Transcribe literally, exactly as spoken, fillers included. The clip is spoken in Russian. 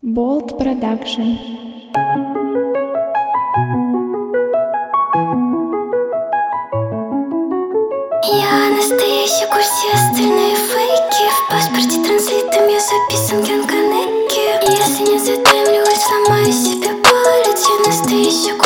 Болт Продакшн. Я настоящий, курс, все остальные фейки. В паспорте транслитом я записан Кен Канеки. Если не задымлюсь, сломаю себе палец. Я настоящий,